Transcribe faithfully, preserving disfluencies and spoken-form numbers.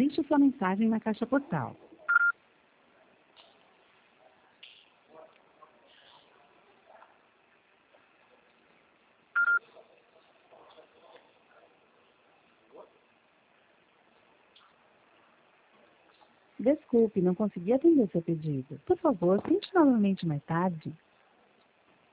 deixe sua mensagem na caixa postal. Desculpe, não consegui atender seu pedido. Por favor, tente novamente mais tarde.